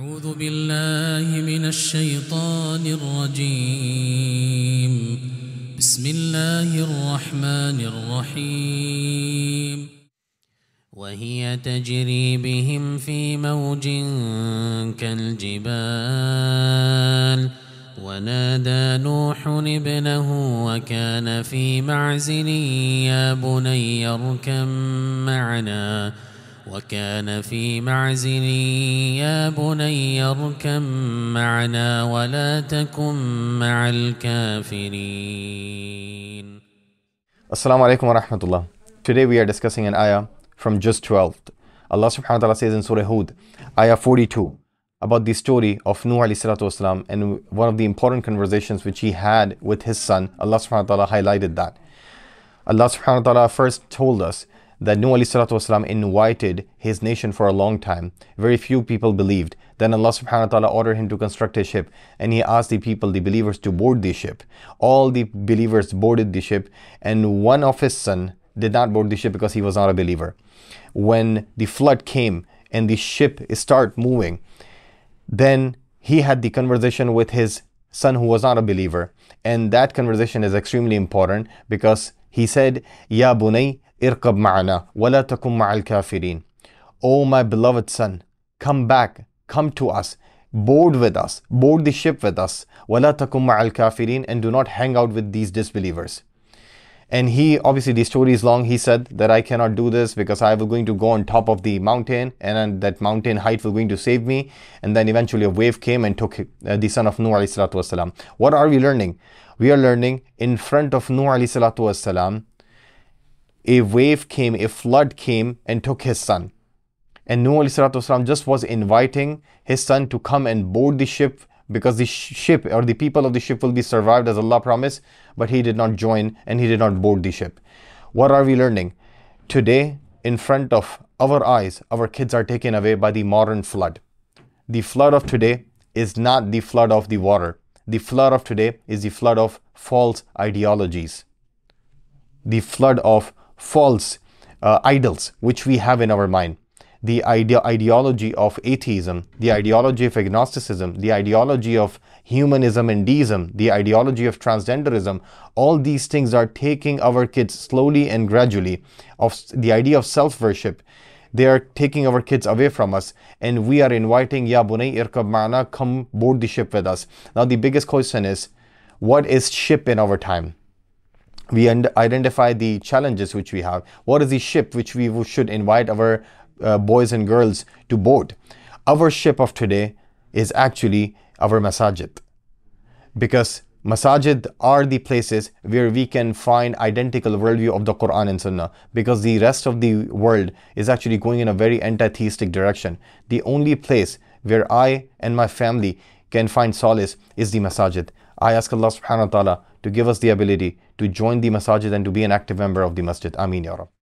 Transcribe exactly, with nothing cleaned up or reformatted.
أعوذ بالله من الشيطان الرجيم. بسم الله الرحمن الرحيم. وهي تجري بهم في موج كالجبال ونادى نوح ابنه وكان في معزل يا بني اركب معنا وكان في معزل يا بني اركب معنا ولا تكن مع الكافرين. Assalamu alaikum wa rahmatullah. Today we are discussing an ayah from Juz twelve. Allah subhanahu wa ta'ala says in Surah Hud, ayah forty-two, about the story of Nuh alayhi salatu wasalam, and one of the important conversations which he had with his son. Allah subhanahu wa ta'ala highlighted that. Allah subhanahu wa ta'ala first told us that Nuh alayhi salatu wasalam invited his nation for a long time. Very few people believed. Then Allah subhanahu wa ta'ala ordered him to construct a ship, and he asked the people, the believers, to board the ship. All the believers boarded the ship, and one of his son did not board the ship because he was not a believer. When the flood came and the ship started moving, then he had the conversation with his son who was not a believer, and that conversation is extremely important because he said, Ya bunay irkab ma'ana wala takum ma'al kafirin. Oh my beloved son, come back, come to us, board with us, board the ship with us, wala takum ma'al kafirin, and do not hang out with these disbelievers. And he, obviously the story is long, he said that I cannot do this because I was going to go on top of the mountain, and then that mountain height was going to save me. And then eventually a wave came and took uh, the son of Nuh alayhi salatu wasalam. What are we learning? We are learning in front of Nuh alayhi salatu wasalam, a wave came, a flood came and took his son. And Nuh alayhi salatu wasalam just was inviting his son to come and board the ship, because the ship or the people of the ship will be survived as Allah promised, but he did not join and he did not board the ship. What are we learning? Today, in front of our eyes, our kids are taken away by the modern flood. The flood of today is not the flood of the water. The flood of today is the flood of false ideologies. The flood of false uh, idols which we have in our mind. The ide ideology of atheism, the ideology of agnosticism, the ideology of humanism and deism, the ideology of transgenderism, all these things are taking our kids slowly and gradually. Of the idea of self-worship, they are taking our kids away from us, and we are inviting, Ya bunay irkab ma'ana, come board the ship with us. Now the biggest question is, what is ship in our time? We identify the challenges which we have. What is the ship which we should invite our Uh, boys and girls to board? Our ship of today is actually our masajid, because masajid are the places where we can find identical worldview of the Quran and Sunnah, because the rest of the world is actually going in a very anti-theistic direction. The only place where I and my family can find solace is the masajid. I ask Allah subhanahu wa ta'ala to give us the ability to join the masajid and to be an active member of the masjid. Ameen Ya Rabb.